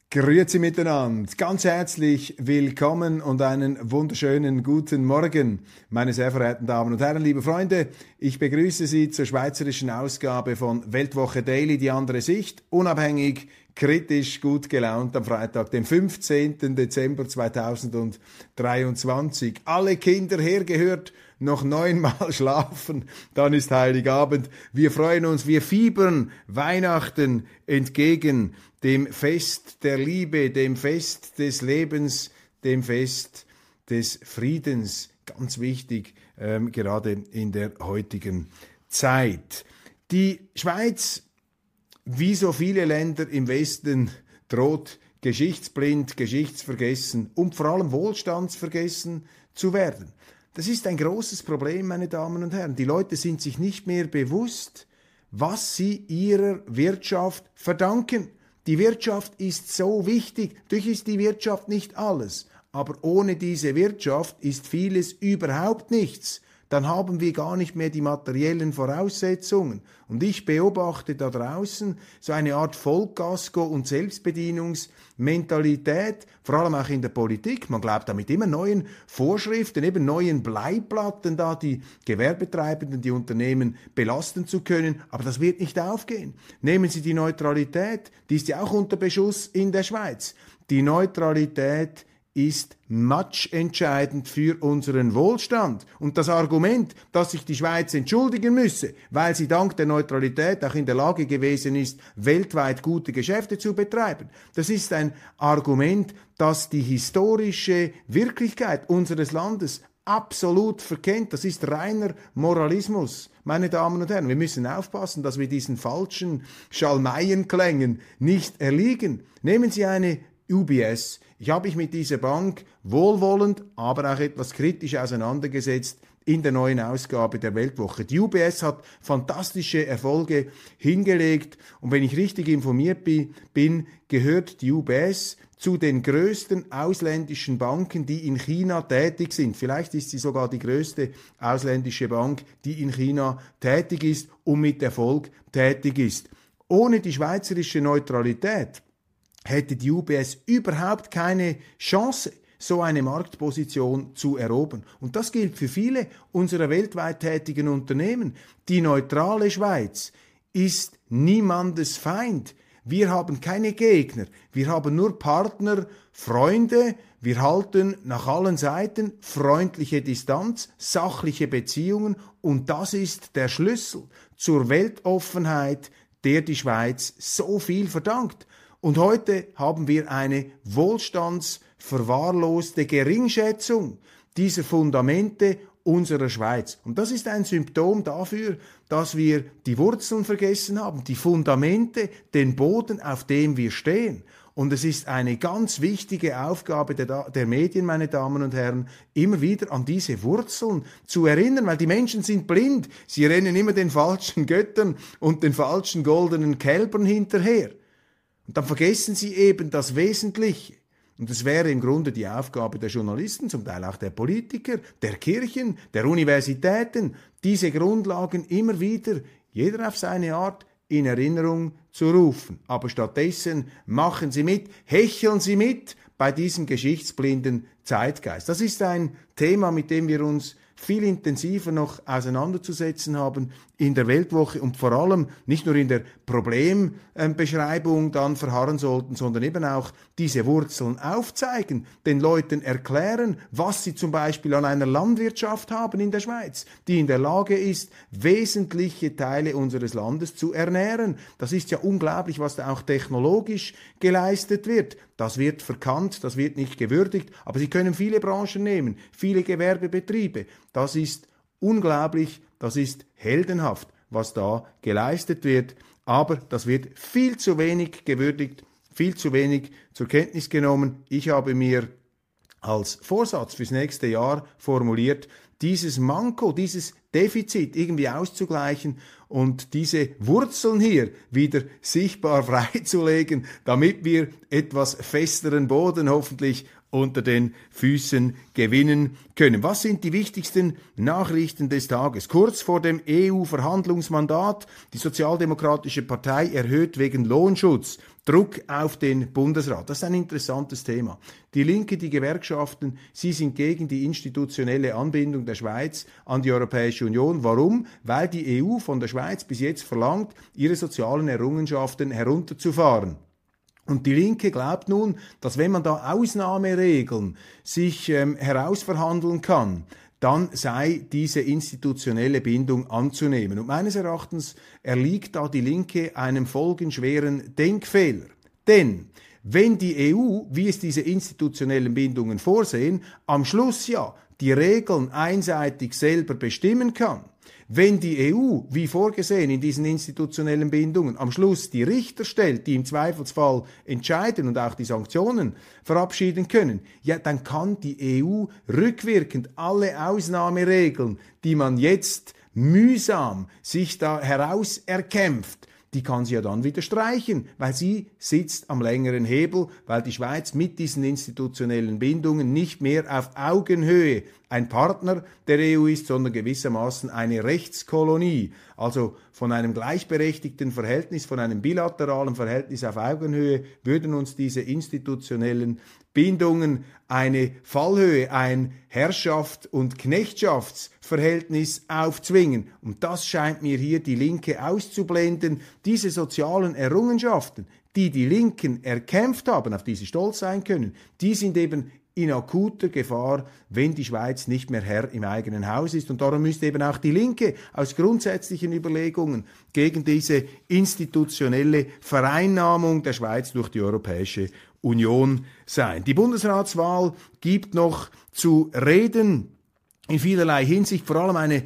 Grüezi miteinander, ganz herzlich willkommen und einen wunderschönen guten Morgen, meine sehr verehrten Damen und Herren, liebe Freunde. Ich begrüße Sie zur schweizerischen Ausgabe von Weltwoche Daily, die andere Sicht, unabhängig, kritisch, gut gelaunt am Freitag, dem 15. Dezember 2023. Alle Kinder hergehört, noch 9-mal schlafen, dann ist Heiligabend. Wir freuen uns, wir fiebern Weihnachten entgegen, dem Fest der Liebe, dem Fest des Lebens, dem Fest des Friedens. Ganz wichtig, gerade in der heutigen Zeit. Die Schweiz, wie so viele Länder im Westen, droht geschichtsblind, geschichtsvergessen und vor allem wohlstandsvergessen zu werden. Das ist ein großes Problem, meine Damen und Herren. Die Leute sind sich nicht mehr bewusst, was sie ihrer Wirtschaft verdanken. Die Wirtschaft ist so wichtig. Natürlich ist die Wirtschaft nicht alles, aber ohne diese Wirtschaft ist vieles überhaupt nichts. Dann haben wir gar nicht mehr die materiellen Voraussetzungen. Und ich beobachte da draußen so eine Art Vollgasko- und Selbstbedienungsmentalität, vor allem auch in der Politik. Man glaubt damit immer neuen Vorschriften, eben neuen Bleiplatten da, die Gewerbetreibenden, die Unternehmen belasten zu können. Aber das wird nicht aufgehen. Nehmen Sie die Neutralität, die ist ja auch unter Beschuss in der Schweiz. Die Neutralität ist matchentscheidend für unseren Wohlstand. Und das Argument, dass sich die Schweiz entschuldigen müsse, weil sie dank der Neutralität auch in der Lage gewesen ist, weltweit gute Geschäfte zu betreiben, das ist ein Argument, das die historische Wirklichkeit unseres Landes absolut verkennt. Das ist reiner Moralismus. Meine Damen und Herren, wir müssen aufpassen, dass wir diesen falschen Schalmeienklängen nicht erliegen. Nehmen Sie eine UBS. Ich habe mich mit dieser Bank wohlwollend, aber auch etwas kritisch auseinandergesetzt in der neuen Ausgabe der Weltwoche. Die UBS hat fantastische Erfolge hingelegt und wenn ich richtig informiert bin, gehört die UBS zu den größten ausländischen Banken, die in China tätig sind. Vielleicht ist sie sogar die größte ausländische Bank, die in China tätig ist und mit Erfolg tätig ist. Ohne die schweizerische Neutralität hätte die UBS überhaupt keine Chance, so eine Marktposition zu erobern. Und das gilt für viele unserer weltweit tätigen Unternehmen. Die neutrale Schweiz ist niemandes Feind. Wir haben keine Gegner, wir haben nur Partner, Freunde, wir halten nach allen Seiten freundliche Distanz, sachliche Beziehungen und das ist der Schlüssel zur Weltoffenheit, der die Schweiz so viel verdankt. Und heute haben wir eine wohlstandsverwahrloste Geringschätzung dieser Fundamente unserer Schweiz. Und das ist ein Symptom dafür, dass wir die Wurzeln vergessen haben, die Fundamente, den Boden, auf dem wir stehen. Und es ist eine ganz wichtige Aufgabe der Medien, meine Damen und Herren, immer wieder an diese Wurzeln zu erinnern, weil die Menschen sind blind. Sie rennen immer den falschen Göttern und den falschen goldenen Kälbern hinterher. Und dann vergessen sie eben das Wesentliche. Und es wäre im Grunde die Aufgabe der Journalisten, zum Teil auch der Politiker, der Kirchen, der Universitäten, diese Grundlagen immer wieder, jeder auf seine Art, in Erinnerung zu rufen. Aber stattdessen machen sie mit, hecheln sie mit bei diesem geschichtsblinden Zeitgeist. Das ist ein Thema, mit dem wir uns viel intensiver noch auseinanderzusetzen haben in der Weltwoche und vor allem nicht nur in der Problembeschreibung dann verharren sollten, sondern eben auch diese Wurzeln aufzeigen, den Leuten erklären, was sie zum Beispiel an einer Landwirtschaft haben in der Schweiz, die in der Lage ist, wesentliche Teile unseres Landes zu ernähren. Das ist ja unglaublich, was da auch technologisch geleistet wird. Das wird verkannt, das wird nicht gewürdigt, aber Sie können viele Branchen nehmen, viele Gewerbebetriebe. Das ist unglaublich, das ist heldenhaft, was da geleistet wird, aber das wird viel zu wenig gewürdigt, viel zu wenig zur Kenntnis genommen. Ich habe mir als Vorsatz fürs nächste Jahr formuliert, dieses Manko, dieses Defizit irgendwie auszugleichen und diese Wurzeln hier wieder sichtbar freizulegen, damit wir etwas festeren Boden hoffentlich unter den Füßen gewinnen können. Was sind die wichtigsten Nachrichten des Tages? Kurz vor dem EU-Verhandlungsmandat, die Sozialdemokratische Partei erhöht wegen Lohnschutz Druck auf den Bundesrat. Das ist ein interessantes Thema. Die Linke, die Gewerkschaften, sie sind gegen die institutionelle Anbindung der Schweiz an die Europäische Union. Warum? Weil die EU von der Schweiz bis jetzt verlangt, ihre sozialen Errungenschaften herunterzufahren. Und die Linke glaubt nun, dass wenn man da Ausnahmeregeln sich herausverhandeln kann, dann sei diese institutionelle Bindung anzunehmen. Und meines Erachtens erliegt da die Linke einem folgenschweren Denkfehler. Denn wenn die EU, wie es diese institutionellen Bindungen vorsehen, am Schluss ja die Regeln einseitig selber bestimmen kann, wenn die EU, wie vorgesehen in diesen institutionellen Bindungen, am Schluss die Richter stellt, die im Zweifelsfall entscheiden und auch die Sanktionen verabschieden können, ja, dann kann die EU rückwirkend alle Ausnahmeregeln, die man jetzt mühsam sich da herauserkämpft, die kann sie ja dann wieder streichen, weil sie sitzt am längeren Hebel, weil die Schweiz mit diesen institutionellen Bindungen nicht mehr auf Augenhöhe ein Partner der EU ist, sondern gewissermaßen eine Rechtskolonie. Also von einem gleichberechtigten Verhältnis, von einem bilateralen Verhältnis auf Augenhöhe würden uns diese institutionellen Bindungen eine Fallhöhe, ein Herrschaft- und Knechtschaftsverhältnis aufzwingen. Und das scheint mir hier die Linke auszublenden. Diese sozialen Errungenschaften, die die Linken erkämpft haben, auf die sie stolz sein können, die sind eben in akuter Gefahr, wenn die Schweiz nicht mehr Herr im eigenen Haus ist. Und darum müsste eben auch die Linke aus grundsätzlichen Überlegungen gegen diese institutionelle Vereinnahmung der Schweiz durch die Europäische Union sein. Die Bundesratswahl gibt noch zu reden in vielerlei Hinsicht, vor allem eine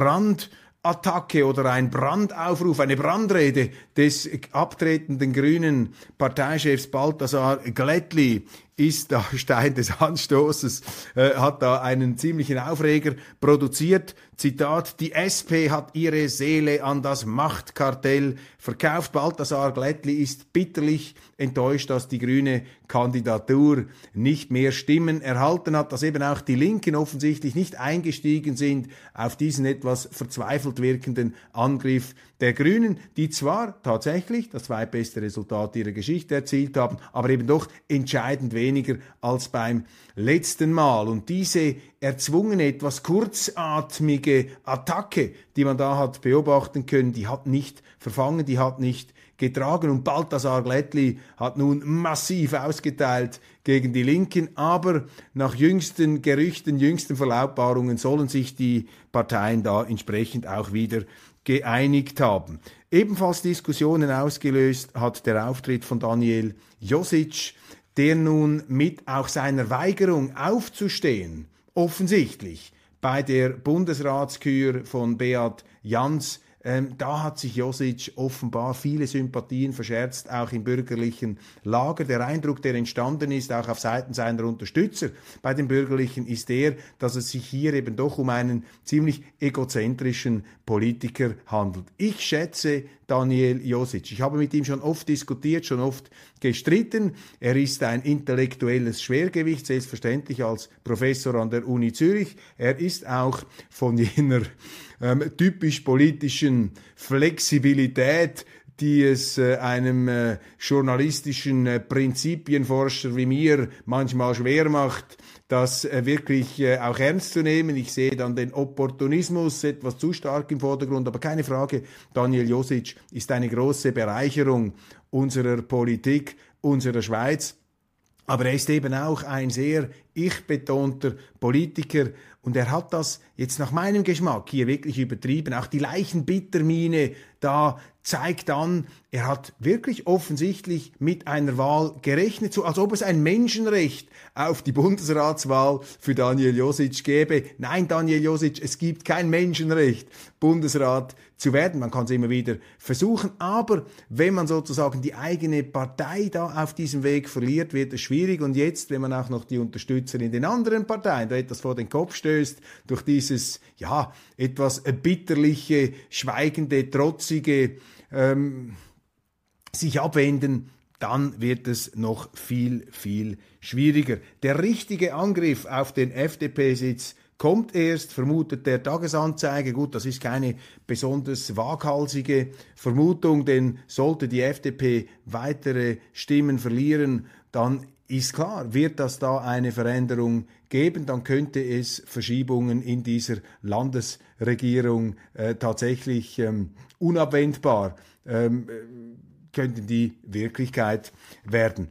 Brandattacke oder ein Brandaufruf, eine Brandrede des abtretenden grünen Parteichefs Balthasar Glättli ist da Stein des Anstoßes, hat da einen ziemlichen Aufreger produziert. Zitat: Die SP hat ihre Seele an das Machtkartell verkauft. Balthasar Glättli ist bitterlich enttäuscht, dass die grüne Kandidatur nicht mehr Stimmen erhalten hat, dass eben auch die Linken offensichtlich nicht eingestiegen sind auf diesen etwas verzweifelt wirkenden Angriff der Grünen, die zwar tatsächlich das zweitbeste Resultat ihrer Geschichte erzielt haben, aber eben doch entscheidend weniger als beim letzten Mal. Und diese erzwungene, etwas kurzatmige Attacke, die man da hat beobachten können, die hat nicht verfangen, die hat nicht getragen. Und Balthasar Glättli hat nun massiv ausgeteilt gegen die Linken, aber nach jüngsten Gerüchten, jüngsten Verlautbarungen sollen sich die Parteien da entsprechend auch wieder geeinigt haben. Ebenfalls Diskussionen ausgelöst hat der Auftritt von Daniel Josic, der nun mit auch seiner Weigerung aufzustehen, offensichtlich bei der Bundesratskür von Beat Jans, da hat sich Josic offenbar viele Sympathien verscherzt, auch im bürgerlichen Lager. Der Eindruck, der entstanden ist, auch auf Seiten seiner Unterstützer bei den Bürgerlichen, ist der, dass es sich hier eben doch um einen ziemlich egozentrischen Politiker handelt. Ich schätze Daniel Josic. Ich habe mit ihm schon oft diskutiert, schon oft gestritten. Er ist ein intellektuelles Schwergewicht, selbstverständlich als Professor an der Uni Zürich. Er ist auch von jener typisch politischen Flexibilität, die es einem journalistischen Prinzipienforscher wie mir manchmal schwer macht, das wirklich auch ernst zu nehmen. Ich sehe dann den Opportunismus etwas zu stark im Vordergrund, aber keine Frage, Daniel Josic ist eine große Bereicherung unserer Politik, unserer Schweiz. Aber er ist eben auch ein sehr ich-betonter Politiker und er hat das jetzt nach meinem Geschmack hier wirklich übertrieben. Auch die Leichenbittermiene da zeigt an, er hat wirklich offensichtlich mit einer Wahl gerechnet, so als ob es ein Menschenrecht auf die Bundesratswahl für Daniel Josic gäbe. Nein, Daniel Josic, es gibt kein Menschenrecht, Bundesrat zu werden. Man kann es immer wieder versuchen, aber wenn man sozusagen die eigene Partei da auf diesem Weg verliert, wird es schwierig. Und jetzt, wenn man auch noch die Unterstützer in den anderen Parteien da etwas vor den Kopf stößt, durch dieses, ja, etwas bitterliche, schweigende, trotzige sich abwenden, dann wird es noch viel, viel schwieriger. Der richtige Angriff auf den FDP-Sitz kommt erst, vermutet der Tagesanzeiger. Gut, das ist keine besonders waghalsige Vermutung, denn sollte die FDP weitere Stimmen verlieren, dann ist klar, wird das da eine Veränderung geben, dann könnte es Verschiebungen in dieser Landesregierung tatsächlich unabwendbar könnten die Wirklichkeit werden.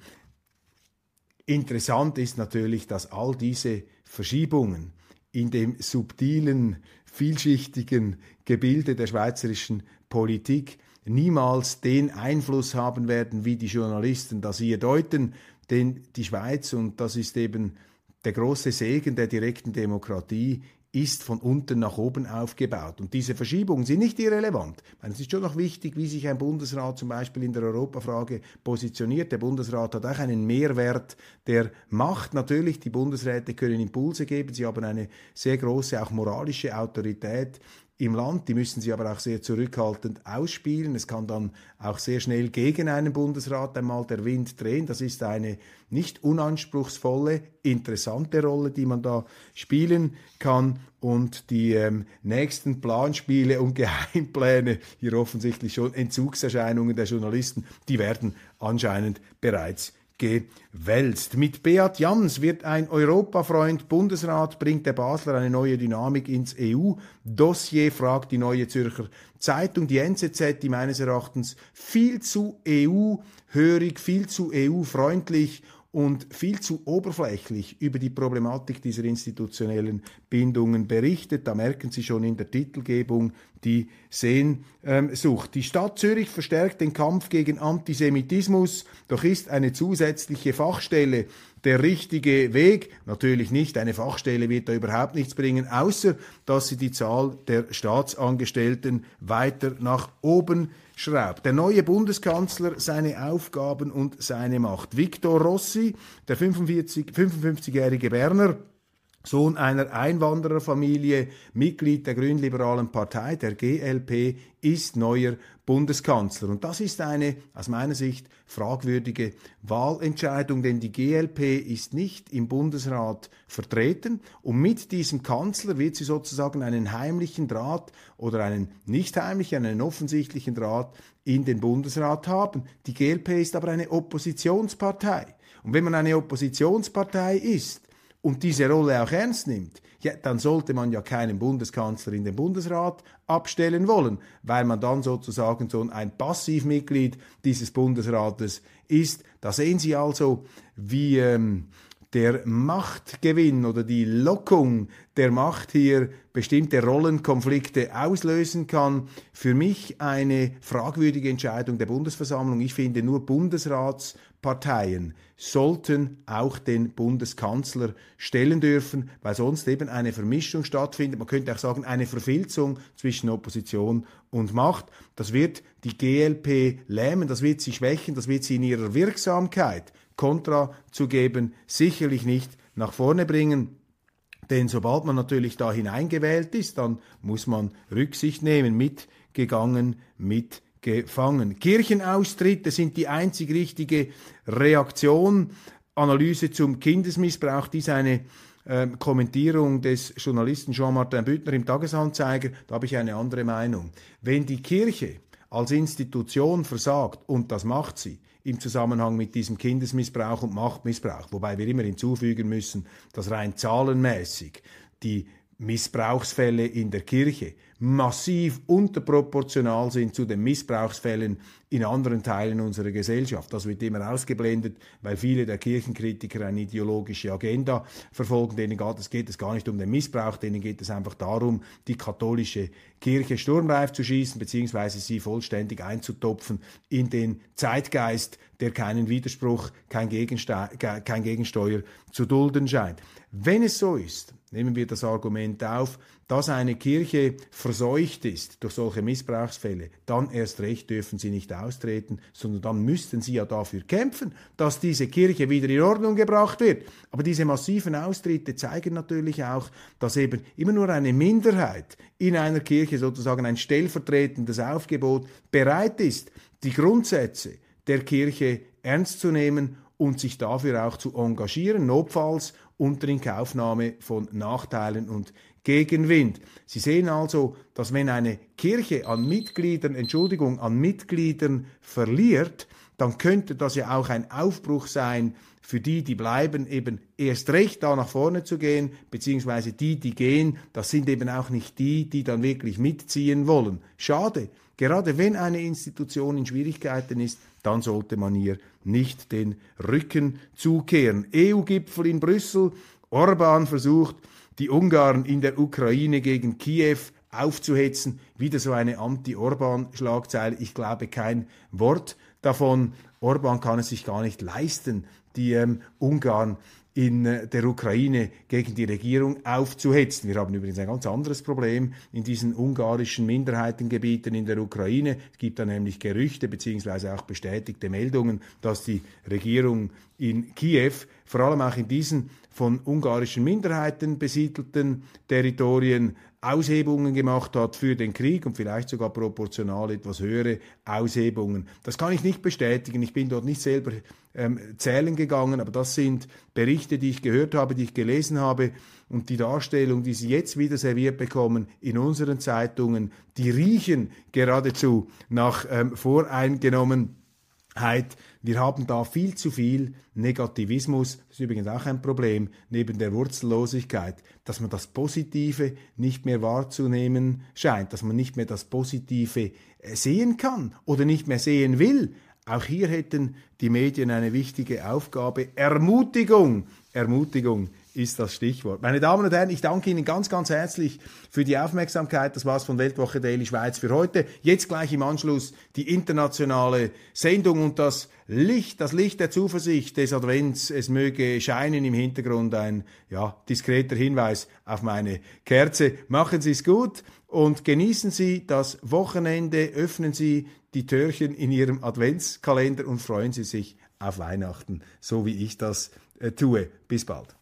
Interessant ist natürlich, dass all diese Verschiebungen in dem subtilen, vielschichtigen Gebilde der schweizerischen Politik niemals den Einfluss haben werden, wie die Journalisten das hier deuten, denn die Schweiz, und das ist eben der große Segen der direkten Demokratie, ist von unten nach oben aufgebaut. Und diese Verschiebungen sind nicht irrelevant. Ich meine, es ist schon noch wichtig, wie sich ein Bundesrat zum Beispiel in der Europafrage positioniert. Der Bundesrat hat auch einen Mehrwert der Macht. Natürlich, die Bundesräte können Impulse geben. Sie haben eine sehr große, auch moralische Autorität im Land, die müssen sie aber auch sehr zurückhaltend ausspielen. Es kann dann auch sehr schnell gegen einen Bundesrat einmal der Wind drehen. Das ist eine nicht unanspruchsvolle, interessante Rolle, die man da spielen kann. Und die nächsten Planspiele und Geheimpläne, hier offensichtlich schon Entzugserscheinungen der Journalisten, die werden anscheinend bereits gewälzt. Mit Beat Jans wird ein Europafreund Bundesrat, bringt der Basler eine neue Dynamik ins EU-Dossier, fragt die Neue Zürcher Zeitung, die NZZ, die meines Erachtens viel zu EU-hörig, viel zu EU-freundlich und viel zu oberflächlich über die Problematik dieser institutionellen Bindungen berichtet. Da merken Sie schon in der Titelgebung die Sehnsucht. Die Stadt Zürich verstärkt den Kampf gegen Antisemitismus, doch ist eine zusätzliche Fachstelle der richtige Weg? Natürlich nicht. Eine Fachstelle wird da überhaupt nichts bringen, außer dass sie die Zahl der Staatsangestellten weiter nach oben schraubt. Der neue Bundeskanzler, seine Aufgaben und seine Macht. Victor Rossi, der 55-jährige Berner, Sohn einer Einwandererfamilie, Mitglied der Grünliberalen Partei, der GLP, ist neuer Bundeskanzler. Und das ist eine, aus meiner Sicht, fragwürdige Wahlentscheidung, denn die GLP ist nicht im Bundesrat vertreten und mit diesem Kanzler wird sie sozusagen einen heimlichen Draht oder einen nicht heimlichen, einen offensichtlichen Draht in den Bundesrat haben. Die GLP ist aber eine Oppositionspartei. Und wenn man eine Oppositionspartei ist, und diese Rolle auch ernst nimmt, ja, dann sollte man ja keinen Bundeskanzler in den Bundesrat abstellen wollen, weil man dann sozusagen so ein Passivmitglied dieses Bundesrates ist. Da sehen Sie also, wie der Machtgewinn oder die Lockung der Macht hier bestimmte Rollenkonflikte auslösen kann. Für mich eine fragwürdige Entscheidung der Bundesversammlung. Ich finde, nur Bundesratsparteien sollten auch den Bundeskanzler stellen dürfen, weil sonst eben eine Vermischung stattfindet. Man könnte auch sagen, eine Verfilzung zwischen Opposition und Macht. Das wird die GLP lähmen, das wird sie schwächen, das wird sie in ihrer Wirksamkeit Kontra zu geben, sicherlich nicht nach vorne bringen. Denn sobald man natürlich da hineingewählt ist, dann muss man Rücksicht nehmen, mitgegangen, mitgefangen. Kirchenaustritte sind die einzig richtige Reaktion. Analyse zum Kindesmissbrauch, dies eine Kommentierung des Journalisten Jean-Martin Büttner im Tagesanzeiger, da habe ich eine andere Meinung. Wenn die Kirche als Institution versagt, und das macht sie, im Zusammenhang mit diesem Kindesmissbrauch und Machtmissbrauch, wobei wir immer hinzufügen müssen, dass rein zahlenmäßig die Missbrauchsfälle in der Kirche massiv unterproportional sind zu den Missbrauchsfällen in anderen Teilen unserer Gesellschaft. Das wird immer ausgeblendet, weil viele der Kirchenkritiker eine ideologische Agenda verfolgen. Denen geht es gar nicht um den Missbrauch, denen geht es einfach darum, die katholische Kirche sturmreif zu schießen, beziehungsweise sie vollständig einzutopfen in den Zeitgeist, der keinen Widerspruch, kein Gegensteuer zu dulden scheint. Wenn es so ist, nehmen wir das Argument auf, dass eine Kirche verseucht ist durch solche Missbrauchsfälle, dann erst recht dürfen sie nicht austreten, sondern dann müssten sie ja dafür kämpfen, dass diese Kirche wieder in Ordnung gebracht wird. Aber diese massiven Austritte zeigen natürlich auch, dass eben immer nur eine Minderheit in einer Kirche, sozusagen ein stellvertretendes Aufgebot, bereit ist, die Grundsätze der Kirche ernst zu nehmen und sich dafür auch zu engagieren, notfalls unter Inkaufnahme von Nachteilen und Gegenwind. Sie sehen also, dass wenn eine Kirche an Mitgliedern verliert, dann könnte das ja auch ein Aufbruch sein für die bleiben, eben erst recht da nach vorne zu gehen, beziehungsweise die gehen, das sind eben auch nicht die dann wirklich mitziehen wollen. Schade. Gerade wenn eine Institution in Schwierigkeiten ist, dann sollte man ihr nicht den Rücken zukehren. EU-Gipfel in Brüssel. Orban versucht, die Ungarn in der Ukraine gegen Kiew aufzuhetzen. Wieder so eine Anti-Orban-Schlagzeile. Ich glaube kein Wort davon. Orban kann es sich gar nicht leisten, die Ungarn in der Ukraine gegen die Regierung aufzuhetzen. Wir haben übrigens ein ganz anderes Problem in diesen ungarischen Minderheitengebieten in der Ukraine. Es gibt da nämlich Gerüchte bzw. auch bestätigte Meldungen, dass die Regierung in Kiew, vor allem auch in diesen von ungarischen Minderheiten besiedelten Territorien, Aushebungen gemacht hat für den Krieg und vielleicht sogar proportional etwas höhere Aushebungen. Das kann ich nicht bestätigen. Ich bin dort nicht selber zählen gegangen, aber das sind Berichte, die ich gehört habe, die ich gelesen habe, und die Darstellung, die Sie jetzt wieder serviert bekommen in unseren Zeitungen, die riechen geradezu nach Voreingenommenheit. Wir haben da viel zu viel Negativismus, das ist übrigens auch ein Problem, neben der Wurzellosigkeit, dass man das Positive nicht mehr wahrzunehmen scheint, dass man nicht mehr das Positive sehen kann oder nicht mehr sehen will. Auch hier hätten die Medien eine wichtige Aufgabe. Ermutigung ist das Stichwort. Meine Damen und Herren, ich danke Ihnen ganz, ganz herzlich für die Aufmerksamkeit. Das war's von Weltwoche Daily Schweiz für heute. Jetzt gleich im Anschluss die internationale Sendung und das Licht der Zuversicht des Advents. Es möge scheinen im Hintergrund ein diskreter Hinweis auf meine Kerze. Machen Sie es gut und genießen Sie das Wochenende. Öffnen Sie die Türchen in Ihrem Adventskalender und freuen Sie sich auf Weihnachten, so wie ich das tue. Bis bald.